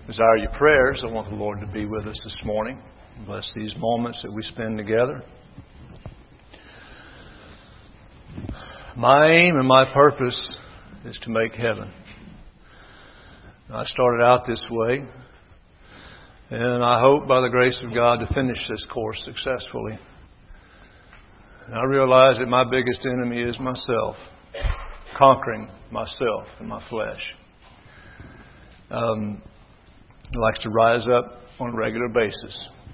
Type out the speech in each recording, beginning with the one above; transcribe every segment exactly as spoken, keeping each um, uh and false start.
desire your prayers. I want the Lord to be with us this morning. Bless these moments that we spend together. My aim and my purpose is to make heaven. I started out this way, and I hope by the grace of God to finish this course successfully. And I realize that my biggest enemy is myself, conquering myself and my flesh. Um, He likes to rise up on a regular basis.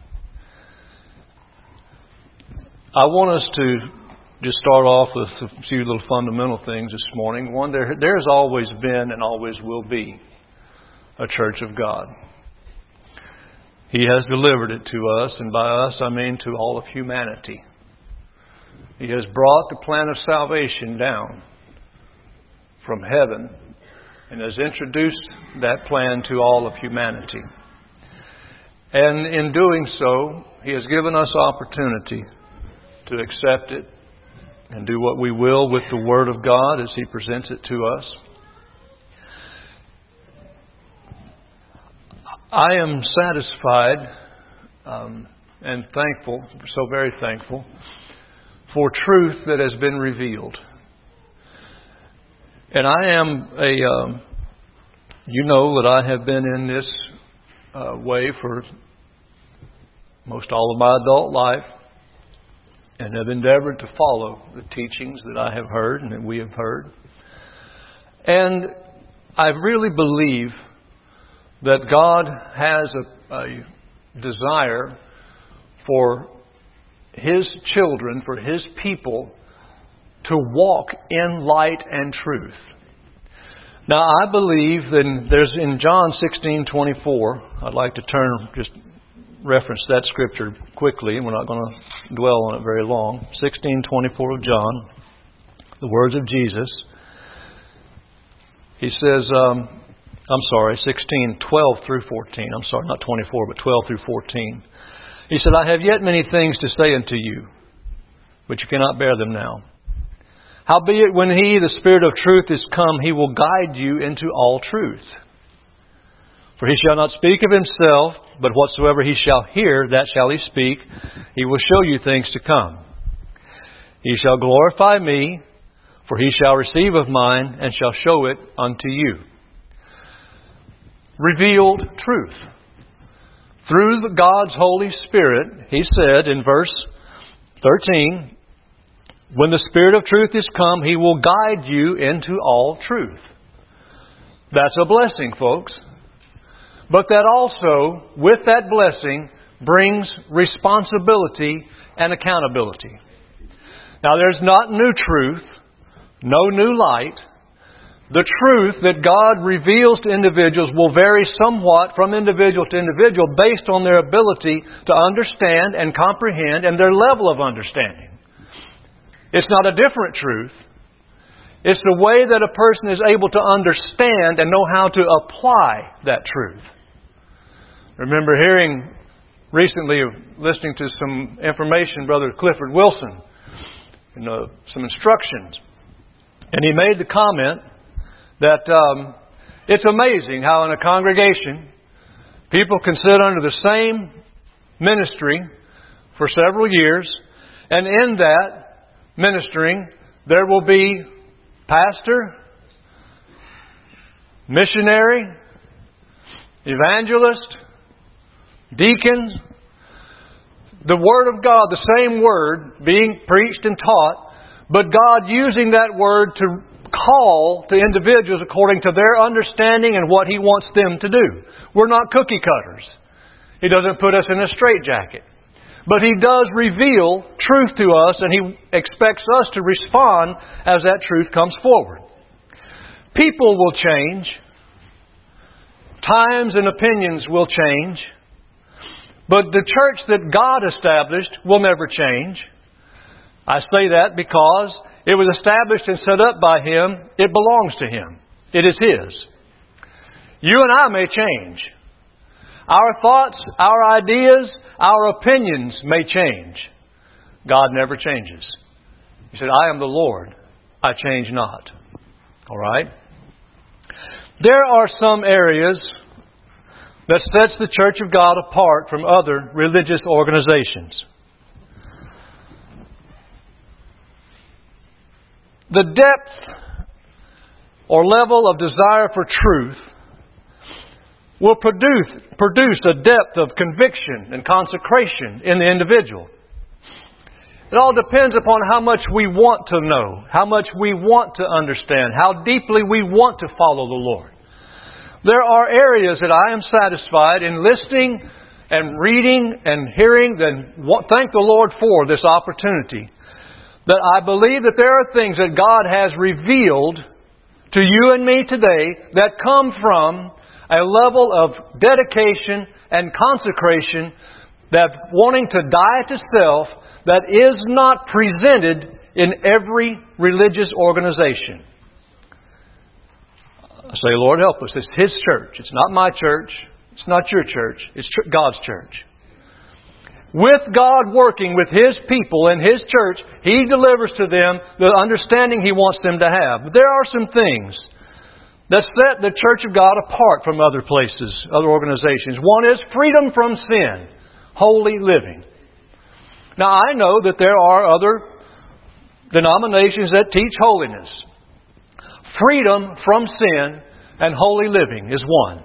I want us to just start off with a few little fundamental things this morning. One, there, there's always been and always will be a church of God. He has delivered it to us, and by us I mean to all of humanity. He has brought the plan of salvation down from heaven and has introduced that plan to all of humanity. And in doing so, He has given us opportunity to accept it and do what we will with the Word of God as He presents it to us. I am satisfied um, and thankful, so very thankful, for truth that has been revealed. And I am a, um, you know that I have been in this uh, way for most all of my adult life and have endeavored to follow the teachings that I have heard and that we have heard. And I really believe that God has a, a desire for His children, for His people, to walk in light and truth. Now, I believe that there's in John sixteen twenty-four, I'd like to turn, just reference that scripture quickly, and we're not going to dwell on it very long. sixteen twenty-four of John, the words of Jesus. He says, um, I'm sorry, sixteen, twelve through fourteen. I'm sorry, not twenty-four, but twelve through fourteen. He said, I have yet many things to say unto you, but you cannot bear them now. Howbeit, when He, the Spirit of truth, is come, He will guide you into all truth. For He shall not speak of Himself, but whatsoever He shall hear, that shall He speak. He will show you things to come. He shall glorify Me, for He shall receive of mine, and shall show it unto you. Revealed truth. Through the God's Holy Spirit, He said in verse thirteen, when the Spirit of truth is come, He will guide you into all truth. That's a blessing, folks. But that also, with that blessing, brings responsibility and accountability. Now, there's not new truth, no new light. The truth that God reveals to individuals will vary somewhat from individual to individual based on their ability to understand and comprehend and their level of understanding. It's not a different truth. It's the way that a person is able to understand and know how to apply that truth. I remember hearing recently, listening to some information, Brother Clifford Wilson, you know, some instructions. And he made the comment that um, it's amazing how in a congregation people can sit under the same ministry for several years, and in that ministering, there will be pastor, missionary, evangelist, deacons. The Word of God, the same Word being preached and taught, but God using that Word to call to individuals according to their understanding and what He wants them to do. We're not cookie cutters. He doesn't put us in a straitjacket. But He does reveal truth to us, and He expects us to respond as that truth comes forward. People will change. Times and opinions will change. But the church that God established will never change. I say that because it was established and set up by Him. It belongs to Him. It is His. You and I may change. Our thoughts, our ideas, our opinions may change. God never changes. He said, I am the Lord. I change not. All right? There are some areas that sets the Church of God apart from other religious organizations. The depth or level of desire for truth will produce, produce a depth of conviction and consecration in the individual. It all depends upon how much we want to know, how much we want to understand, how deeply we want to follow the Lord. There are areas that I am satisfied in listening and reading and hearing, and thank the Lord for this opportunity, that I believe that there are things that God has revealed to you and me today that come from a level of dedication and consecration, that wanting to die to self, that is not presented in every religious organization. I say, Lord, help us. It's His church. It's not my church. It's not your church. It's God's church. With God working with His people and His church, He delivers to them the understanding He wants them to have. But there are some things that set the Church of God apart from other places, other organizations. One is freedom from sin, holy living. Now, I know that there are other denominations that teach holiness. Freedom from sin and holy living is one.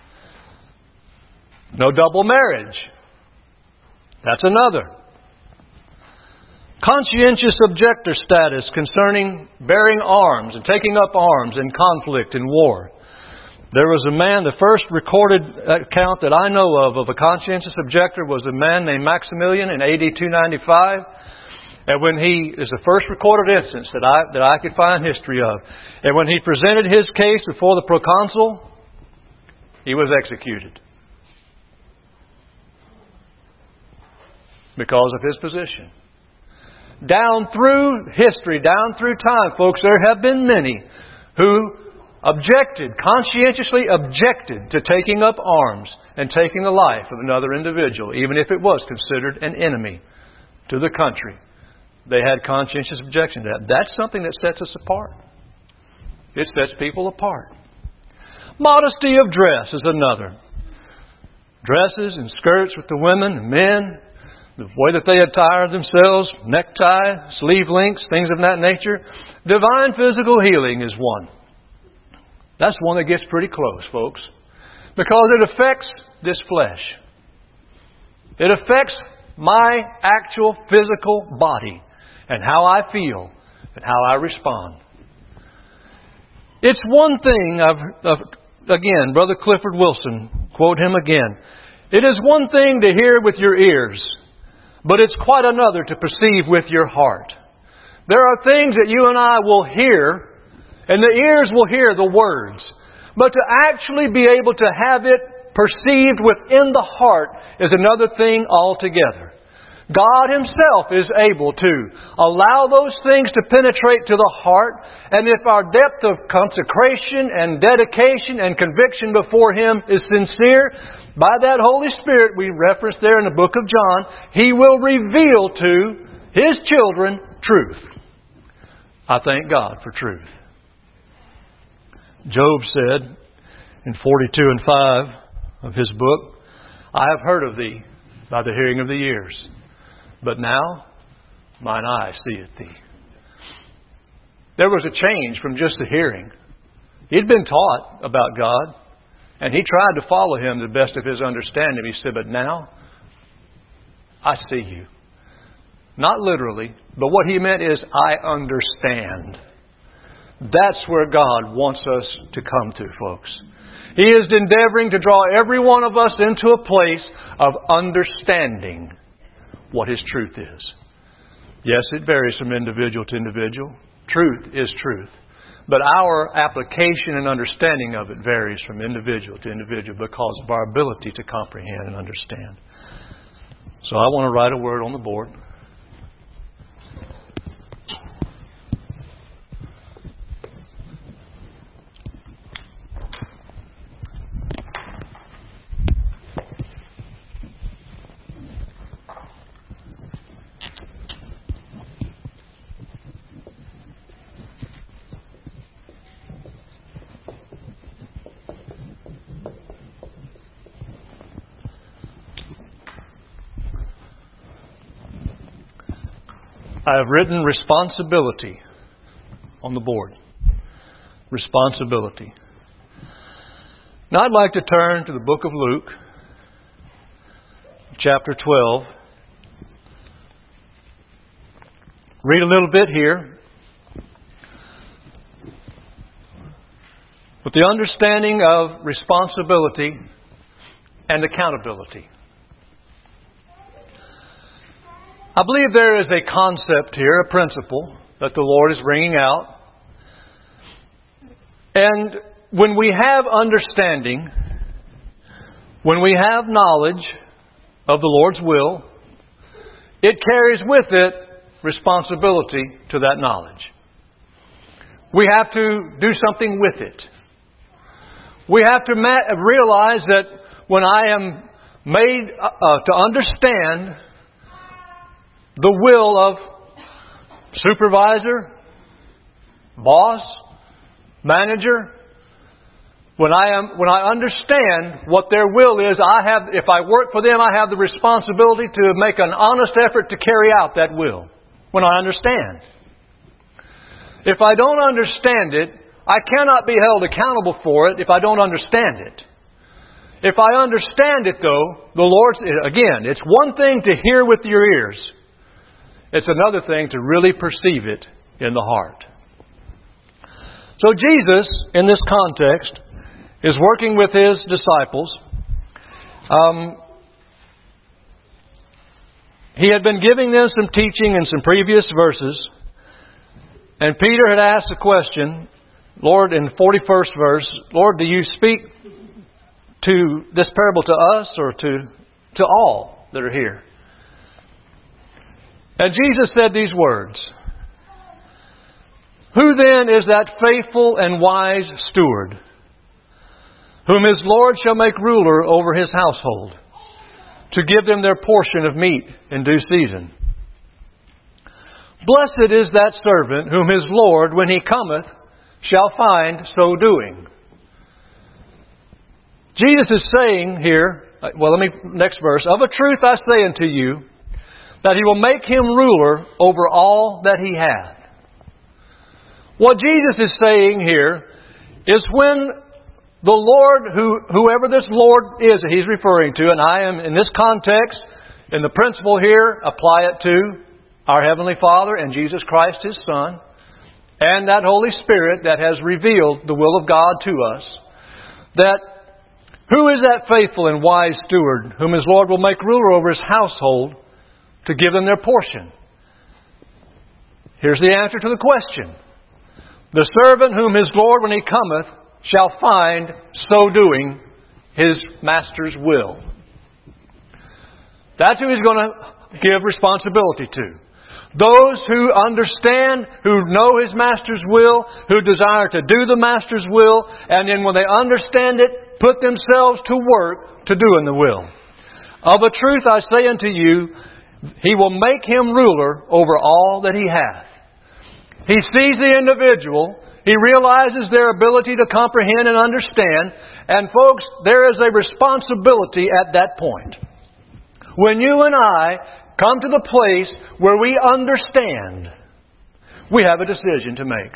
No double marriage. That's another. Conscientious objector status concerning bearing arms and taking up arms in conflict and war. There was a man, the first recorded account that I know of of a conscientious objector was a man named Maximilian in A D two ninety-five. And when he is the first recorded instance that I that I could find history of. And when he presented his case before the proconsul, he was executed because of his position. Down through history, down through time, folks, there have been many who objected, conscientiously objected to taking up arms and taking the life of another individual, even if it was considered an enemy to the country. They had conscientious objection to that. That's something that sets us apart. It sets people apart. Modesty of dress is another. Dresses and skirts with the women and men, the way that they attire themselves, necktie, sleeve links, things of that nature. Divine physical healing is one. That's one that gets pretty close, folks, because it affects this flesh. It affects my actual physical body and how I feel and how I respond. It's one thing, I've, again, Brother Clifford Wilson, quote him again, it is one thing to hear with your ears, but it's quite another to perceive with your heart. There are things that you and I will hear, and the ears will hear the words. But to actually be able to have it perceived within the heart is another thing altogether. God Himself is able to allow those things to penetrate to the heart. And if our depth of consecration and dedication and conviction before Him is sincere, by that Holy Spirit we referenced there in the book of John, He will reveal to His children truth. I thank God for truth. Job said in forty-two and five of his book, I have heard of Thee by the hearing of the ears, but now mine eye seeth Thee. There was a change from just the hearing. He'd been taught about God, and he tried to follow Him to the best of his understanding. He said, but now I see You. Not literally, but what he meant is I understand. That's where God wants us to come to, folks. He is endeavoring to draw every one of us into a place of understanding what His truth is. Yes, it varies from individual to individual. Truth is truth. But our application and understanding of it varies from individual to individual because of our ability to comprehend and understand. So I want to write a word on the board. I have written responsibility on the board. Responsibility. Now I'd like to turn to the book of Luke, chapter twelve. Read a little bit here. With the understanding of responsibility and accountability. I believe there is a concept here, a principle that the Lord is bringing out. And when we have understanding, when we have knowledge of the Lord's will, it carries with it responsibility to that knowledge. We have to do something with it. We have to ma- realize that when I am made uh, to understand the will of supervisor, boss, manager, when I am when I understand what their will is, I have if I work for them, I have the responsibility to make an honest effort to carry out that will. When I understand. If I don't understand it, I cannot be held accountable for it if I don't understand it. If I understand it, though, the Lord's, again, it's one thing to hear with your ears. It's another thing to really perceive it in the heart. So Jesus, in this context, is working with His disciples. Um, he had been giving them some teaching in some previous verses. And Peter had asked a question, Lord, in the forty-first verse, Lord, do you speak to this parable to us or to, to all that are here? And Jesus said these words, Who then is that faithful and wise steward, whom his Lord shall make ruler over his household, to give them their portion of meat in due season? Blessed is that servant whom his Lord, when he cometh, shall find so doing. Jesus is saying here, well, let me, next verse, Of a truth I say unto you, that He will make him ruler over all that he hath. What Jesus is saying here is when the Lord, who, whoever this Lord is that He's referring to, and I am in this context, in the principle here, apply it to our Heavenly Father and Jesus Christ His Son, and that Holy Spirit that has revealed the will of God to us, that who is that faithful and wise steward whom his Lord will make ruler over his household to give them their portion? Here's the answer to the question. The servant whom his Lord, when he cometh, shall find so doing his master's will. That's who He's going to give responsibility to. Those who understand, who know His Master's will, who desire to do the Master's will, and then when they understand it, put themselves to work to doing the will. Of a truth I say unto you, He will make him ruler over all that he hath. He sees the individual. He realizes their ability to comprehend and understand. And folks, there is a responsibility at that point. When you and I come to the place where we understand, we have a decision to make.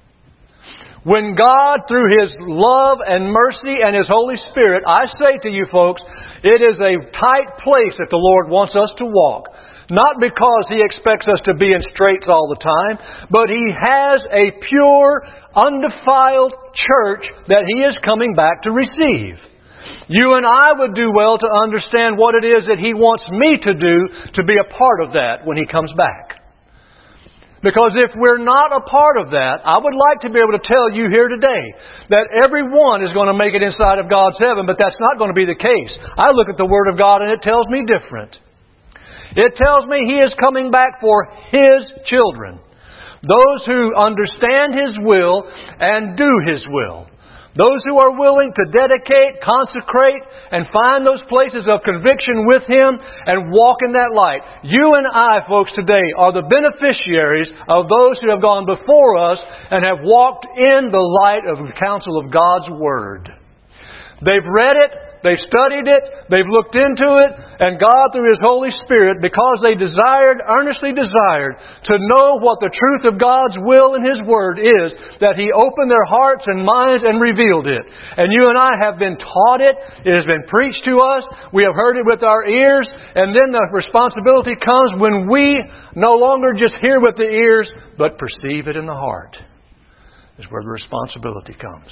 When God, through His love and mercy and His Holy Spirit, I say to you folks, it is a tight place that the Lord wants us to walk. Not because He expects us to be in straits all the time, but He has a pure, undefiled church that He is coming back to receive. You and I would do well to understand what it is that He wants me to do to be a part of that when He comes back. Because if we're not a part of that, I would like to be able to tell you here today that everyone is going to make it inside of God's heaven, but that's not going to be the case. I look at the Word of God and it tells me different. It tells me He is coming back for His children. Those who understand His will and do His will. Those who are willing to dedicate, consecrate, and find those places of conviction with Him and walk in that light. You and I, folks, today are the beneficiaries of those who have gone before us and have walked in the light of the counsel of God's Word. They've read it, they've studied it, they've looked into it, and God through His Holy Spirit, because they desired, earnestly desired, to know what the truth of God's will and His Word is, that He opened their hearts and minds and revealed it. And you and I have been taught it, it has been preached to us, we have heard it with our ears, and then the responsibility comes when we no longer just hear with the ears, but perceive it in the heart. Is where the responsibility comes.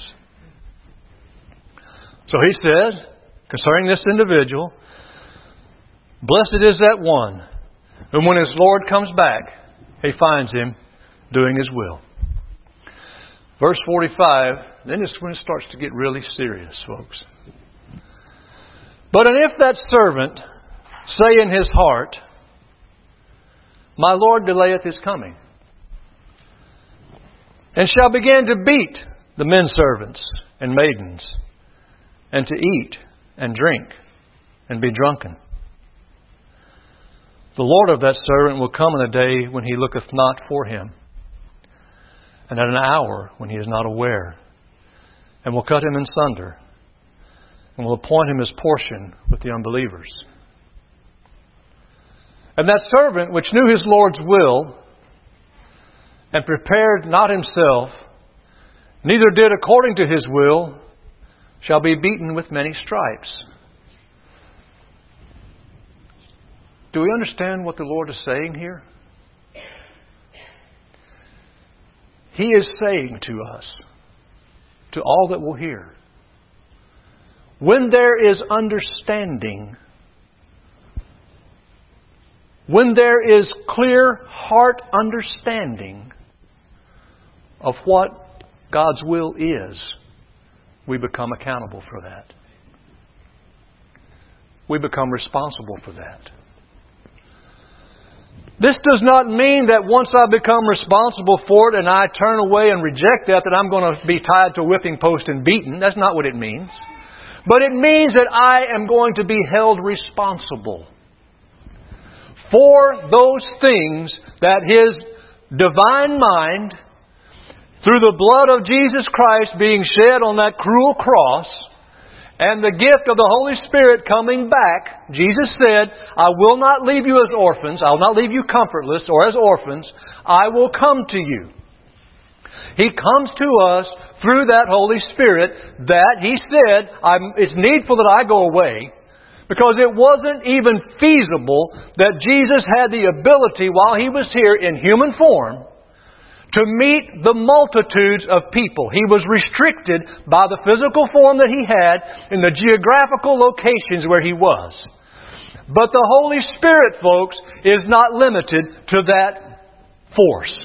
So He says, concerning this individual, blessed is that one whom when his Lord comes back, he finds him doing His will. Verse forty-five, then it's when it starts to get really serious, folks. But and if that servant say in his heart, my Lord delayeth His coming, and shall begin to beat the men servants and maidens, and to eat and drink and be drunken, the Lord of that servant will come in a day when he looketh not for him, and at an hour when he is not aware, and will cut him in sunder, and will appoint him his portion with the unbelievers. And that servant which knew his Lord's will, and prepared not himself, neither did according to his will, shall be beaten with many stripes. Do we understand what the Lord is saying here? He is saying to us, to all that will hear, when there is understanding, when there is clear heart understanding of what God's will is, we become accountable for that. We become responsible for that. This does not mean that once I become responsible for it and I turn away and reject that, that I'm going to be tied to a whipping post and beaten. That's not what it means. But it means that I am going to be held responsible for those things that His divine mind, through the blood of Jesus Christ being shed on that cruel cross, and the gift of the Holy Spirit coming back, Jesus said, I will not leave you as orphans. I will not leave you comfortless or as orphans. I will come to you. He comes to us through that Holy Spirit that He said, I'm, it's needful that I go away, because it wasn't even feasible that Jesus had the ability while He was here in human form to meet the multitudes of people. He was restricted by the physical form that He had in the geographical locations where He was. But the Holy Spirit, folks, is not limited to that force.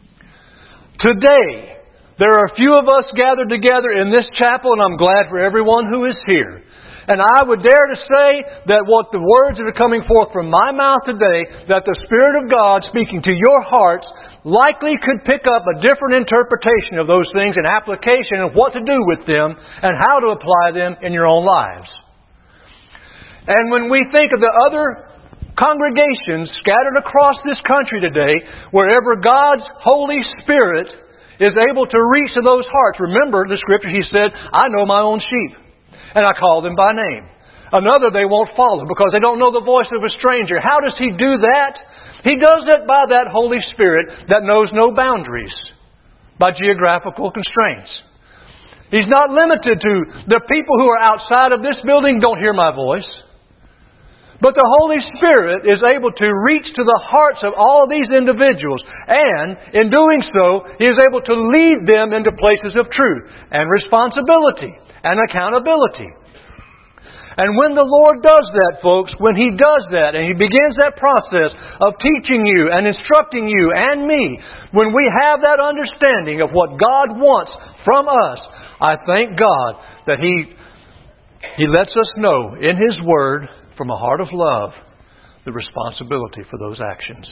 Today, there are a few of us gathered together in this chapel, and I'm glad for everyone who is here. And I would dare to say that what the words that are coming forth from my mouth today, that the Spirit of God speaking to your hearts likely could pick up a different interpretation of those things and application of what to do with them and how to apply them in your own lives. And when we think of the other congregations scattered across this country today, wherever God's Holy Spirit is able to reach to those hearts, remember the Scripture, He said, I know my own sheep, and I call them by name. Another they won't follow because they don't know the voice of a stranger. How does He do that? He does it by that Holy Spirit that knows no boundaries, by geographical constraints. He's not limited to the people who are outside of this building don't hear my voice. But the Holy Spirit is able to reach to the hearts of all of these individuals. And in doing so, He is able to lead them into places of truth and responsibility and accountability. And when the Lord does that, folks, when He does that and He begins that process of teaching you and instructing you and me, when we have that understanding of what God wants from us, I thank God that He, He lets us know in His Word, from a heart of love, the responsibility for those actions.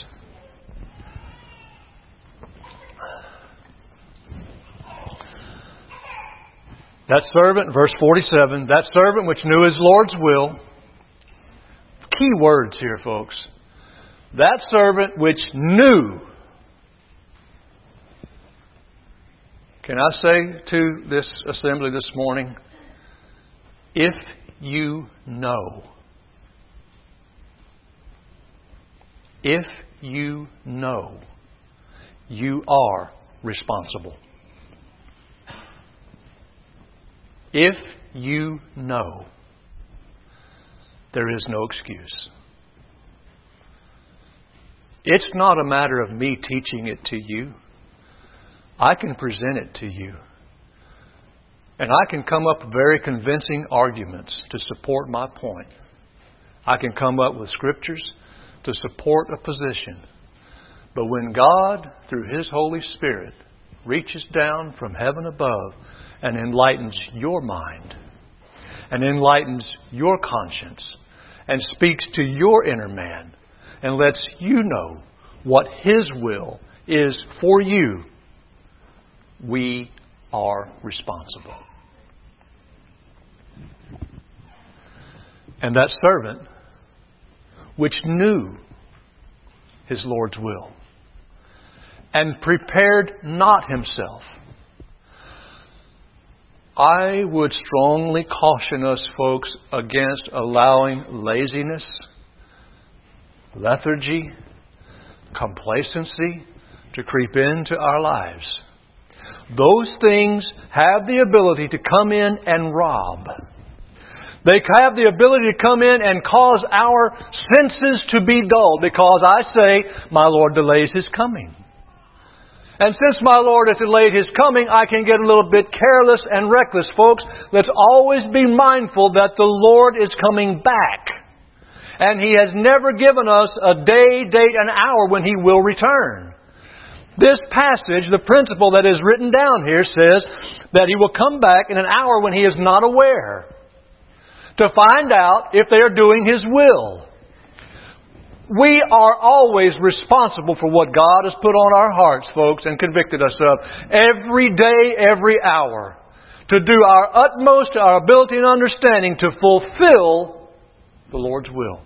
That servant, verse forty-seven, that servant which knew his Lord's will. Key words here, folks. That servant which knew. Can I say to this assembly this morning, if you know, if you know, you are responsible. If you know, there is no excuse. It's not a matter of me teaching it to you. I can present it to you. And I can come up with very convincing arguments to support my point. I can come up with scriptures to support a position. But when God, through His Holy Spirit, reaches down from heaven above and enlightens your mind, and enlightens your conscience, and speaks to your inner man, and lets you know what His will is for you, we are responsible. And that servant, which knew his Lord's will, and prepared not himself, I would strongly caution us, folks, against allowing laziness, lethargy, complacency to creep into our lives. Those things have the ability to come in and rob. They have the ability to come in and cause our senses to be dulled because I say, my Lord delays His coming. And since my Lord has delayed His coming, I can get a little bit careless and reckless. Folks, let's always be mindful that the Lord is coming back. And He has never given us a day, date, and hour when He will return. This passage, the principle that is written down here, says that He will come back in an hour when He is not aware, to find out if they are doing His will. We are always responsible for what God has put on our hearts, folks, and convicted us of every day, every hour, to do our utmost to our ability and understanding to fulfill the Lord's will.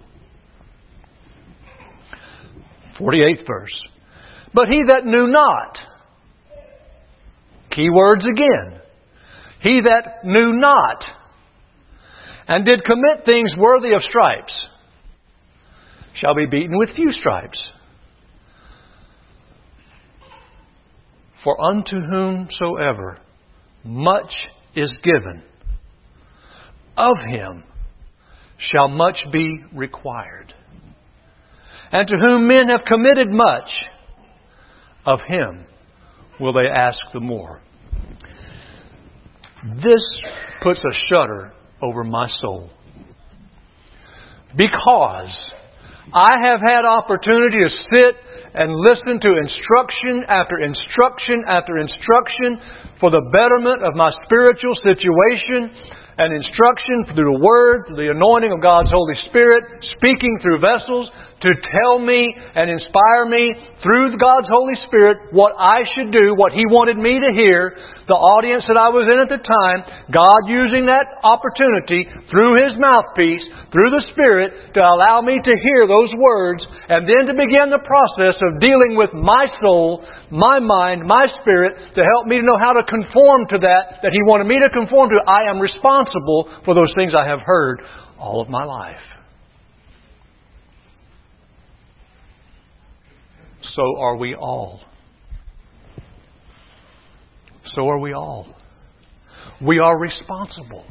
forty-eighth verse. But he that knew not, key words again, he that knew not, and did commit things worthy of stripes, shall be beaten with few stripes. For unto whomsoever much is given, of him shall much be required. And to whom men have committed much, of him will they ask the more. This puts a shudder over my soul. Because I have had opportunity to sit and listen to instruction after instruction after instruction for the betterment of my spiritual situation, and instruction through the Word, through the anointing of God's Holy Spirit, speaking through vessels to tell me and inspire me through God's Holy Spirit what I should do, what He wanted me to hear, the audience that I was in at the time, God using that opportunity through His mouthpiece, through the Spirit, to allow me to hear those words, and then to begin the process of dealing with my soul, my mind, my spirit, to help me to know how to conform to that, that He wanted me to conform to. I am responsible for those things I have heard all of my life. So are we all. So are we all. We are responsible.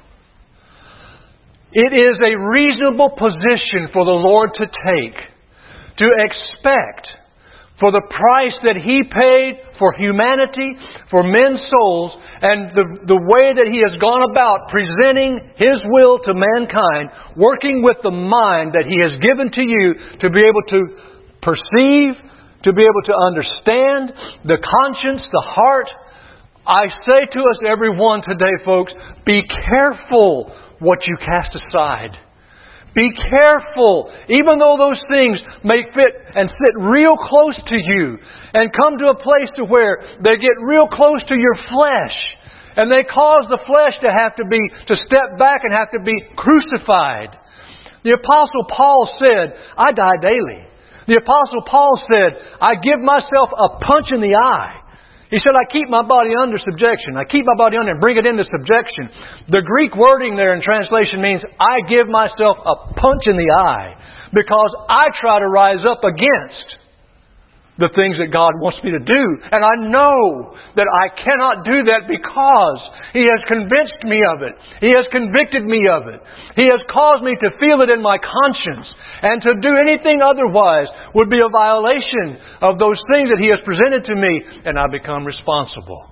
It is a reasonable position for the Lord to take, to expect for the price that He paid for humanity, for men's souls, and the, the way that He has gone about presenting His will to mankind, working with the mind that He has given to you to be able to perceive, to be able to understand, the conscience, the heart. I say to us, everyone today, folks, be careful what you cast aside. Be careful, even though those things may fit and sit real close to you and come to a place to where they get real close to your flesh, and they cause the flesh to have to be, to step back and have to be crucified. The Apostle Paul said, I die daily. The Apostle Paul said, I give myself a punch in the eye. He said, I keep my body under subjection. I keep my body under and bring it into subjection. The Greek wording there in translation means I give myself a punch in the eye because I try to rise up against the things that God wants me to do. And I know that I cannot do that because He has convinced me of it. He has convicted me of it. He has caused me to feel it in my conscience. And to do anything otherwise would be a violation of those things that He has presented to me. And I become responsible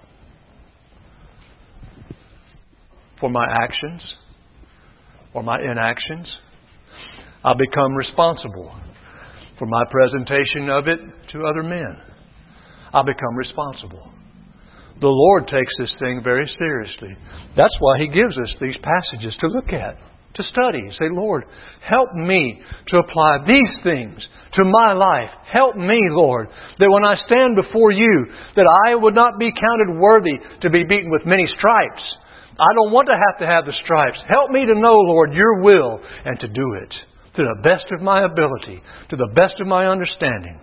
for my actions or my inactions. I become responsible for my presentation of it to other men. I become responsible. The Lord takes this thing very seriously. That's why He gives us these passages to look at, to study. Say, Lord, help me to apply these things to my life. Help me, Lord, that when I stand before You, that I would not be counted worthy to be beaten with many stripes. I don't want to have to have the stripes. Help me to know, Lord, Your will and to do it to the best of my ability, to the best of my understanding.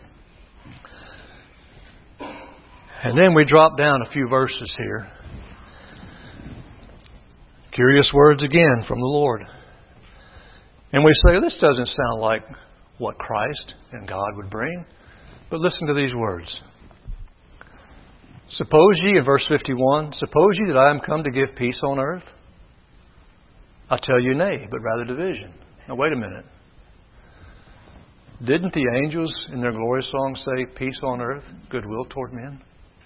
And then we drop down a few verses here. Curious words again from the Lord. And we say, this doesn't sound like what Christ and God would bring. But listen to these words. Suppose ye, in verse fifty-one, suppose ye that I am come to give peace on earth? I tell you nay, but rather division. Now wait a minute. Didn't the angels in their glorious song say, peace on earth, goodwill toward men?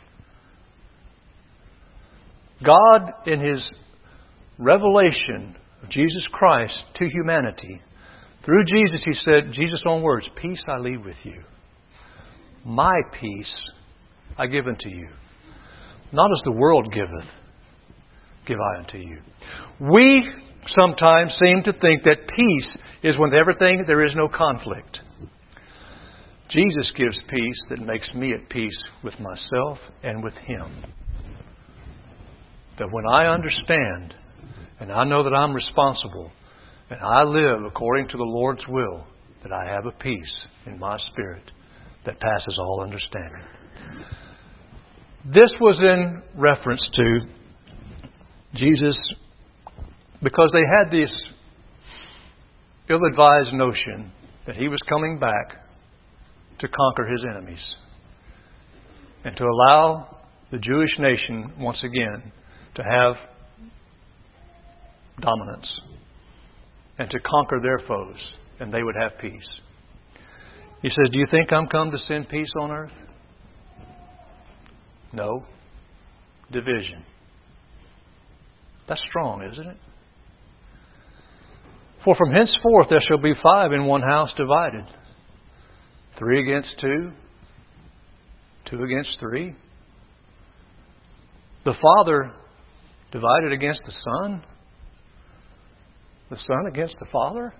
God, in His revelation of Jesus Christ to humanity, through Jesus He said, Jesus' own words, peace I leave with you. My peace I give unto you. Not as the world giveth, give I unto you. We sometimes seem to think that peace is with everything there is no conflict. Jesus gives peace that makes me at peace with myself and with Him. That when I understand and I know that I'm responsible and I live according to the Lord's will, that I have a peace in my spirit that passes all understanding. This was in reference to Jesus because they had this ill-advised notion that He was coming back to conquer His enemies and to allow the Jewish nation once again to have dominance and to conquer their foes, and they would have peace. He says, do you think I'm come to send peace on earth? No. Division. That's strong, isn't it? For from henceforth there shall be five in one house divided. Three against two. Two against three. The Father divided against the Son. The Son against the Father.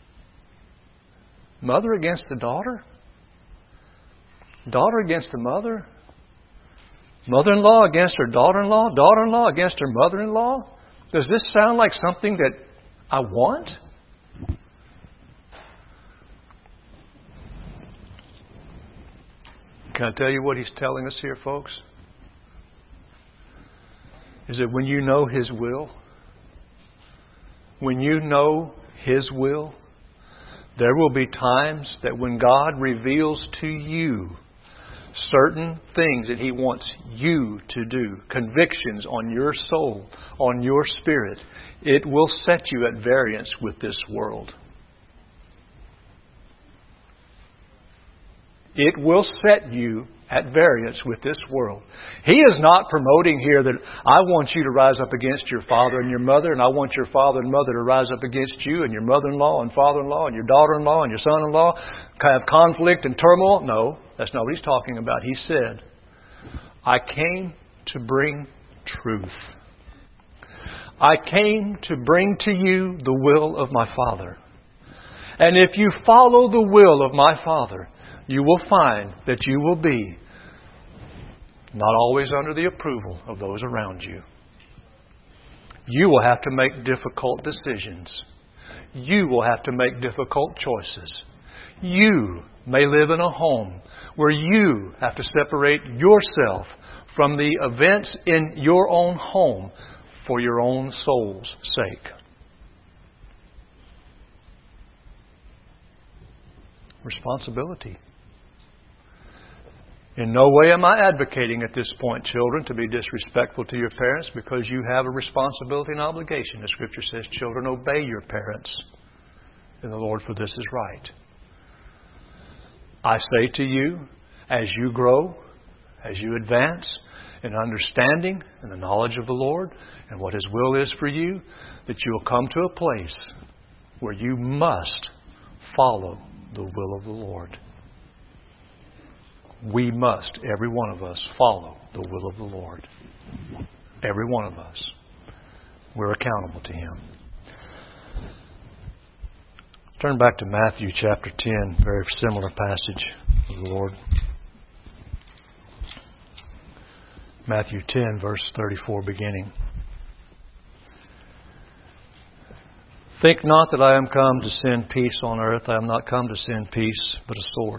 Mother against the daughter. Daughter against the mother. Mother-in-law against her daughter-in-law. Daughter-in-law against her mother-in-law. Does this sound like something that I want? Can I tell you what He's telling us here, folks? Is that when you know His will, when you know His will, there will be times that when God reveals to you certain things that He wants you to do, convictions on your soul, on your spirit, it will set you at variance with this world. It will set you at variance with this world. He is not promoting here that I want you to rise up against your father and your mother, and I want your father and mother to rise up against you, and your mother-in-law and father-in-law and your daughter-in-law and your son-in-law have conflict and turmoil. No, that's not what He's talking about. He said, I came to bring truth. I came to bring to you the will of my Father. And if you follow the will of my Father, you will find that you will be not always under the approval of those around you. You will have to make difficult decisions. You will have to make difficult choices. You may live in a home where you have to separate yourself from the events in your own home for your own soul's sake. Responsibility. In no way am I advocating at this point, children, to be disrespectful to your parents, because you have a responsibility and obligation. The Scripture says, children, obey your parents in the Lord, for this is right. I say to you, as you grow, as you advance in understanding and the knowledge of the Lord and what His will is for you, that you will come to a place where you must follow the will of the Lord. We must, every one of us, follow the will of the Lord. Every one of us. We're accountable to Him. Turn back to Matthew chapter ten, very similar passage of the Lord. Matthew ten, verse thirty-four beginning. Think not that I am come to send peace on earth. I am not come to send peace, but a sword.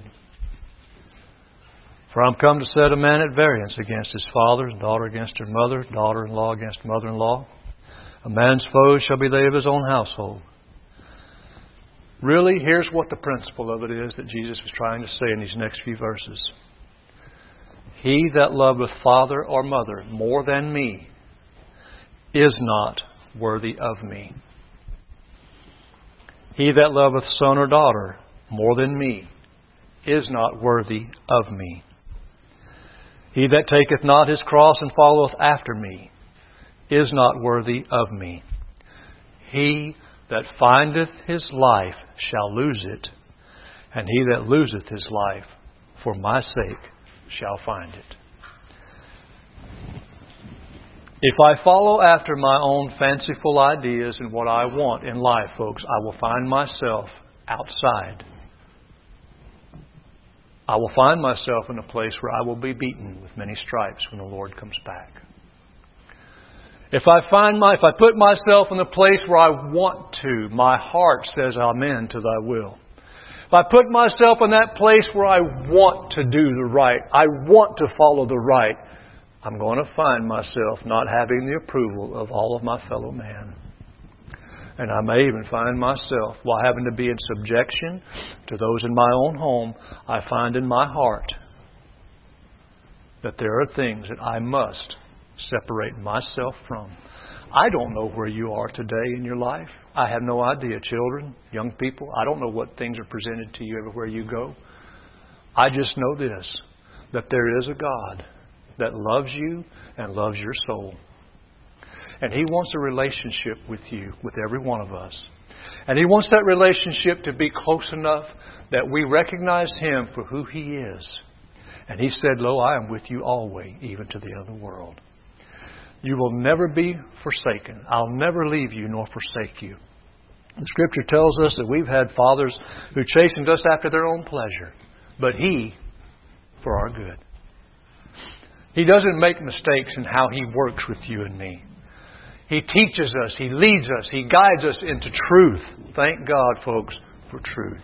For I am come to set a man at variance against his father, daughter against her mother, daughter-in-law against mother-in-law. A man's foes shall be they of his own household. Really, here's what the principle of it is that Jesus was trying to say in these next few verses. He that loveth father or mother more than me is not worthy of me. He that loveth son or daughter more than me is not worthy of me. He that taketh not his cross and followeth after me is not worthy of me. He that findeth his life shall lose it, and he that loseth his life for my sake shall find it. If I follow after my own fanciful ideas and what I want in life, folks, I will find myself outside. I will find myself in a place where I will be beaten with many stripes when the Lord comes back. If I find my, if I put myself in a place where I want to, my heart says amen to thy will. If I put myself in that place where I want to do the right, I want to follow the right, I'm going to find myself not having the approval of all of my fellow man. And I may even find myself, while having to be in subjection to those in my own home, I find in my heart that there are things that I must separate myself from. I don't know where you are today in your life. I have no idea, children, young people. I don't know what things are presented to you everywhere you go. I just know this, that there is a God that loves you and loves your soul. And He wants a relationship with you, with every one of us. And He wants that relationship to be close enough that we recognize Him for who He is. And He said, Lo, I am with you always, even to the other world. You will never be forsaken. I'll never leave you nor forsake you. The Scripture tells us that we've had fathers who chastened us after their own pleasure, but He for our good. He doesn't make mistakes in how He works with you and me. He teaches us, He leads us, He guides us into truth. Thank God, folks, for truth.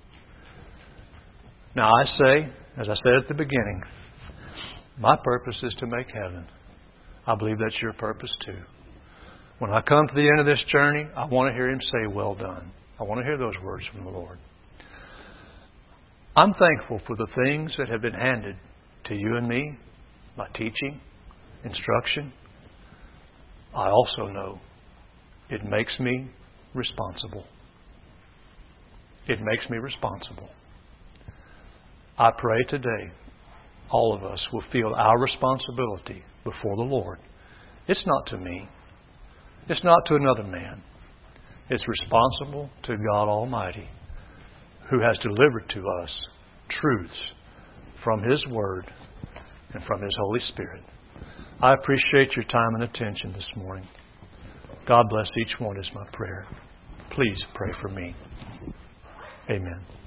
Now I say, as I said at the beginning, my purpose is to make heaven. I believe that's your purpose too. When I come to the end of this journey, I want to hear Him say, well done. I want to hear those words from the Lord. I'm thankful for the things that have been handed to you and me, my teaching, instruction. I also know it makes me responsible. It makes me responsible. I pray today all of us will feel our responsibility before the Lord. It's not to me. It's not to another man. It's responsible to God Almighty, who has delivered to us truths from His Word and from His Holy Spirit. I appreciate your time and attention this morning. God bless each one is my prayer. Please pray for me. Amen.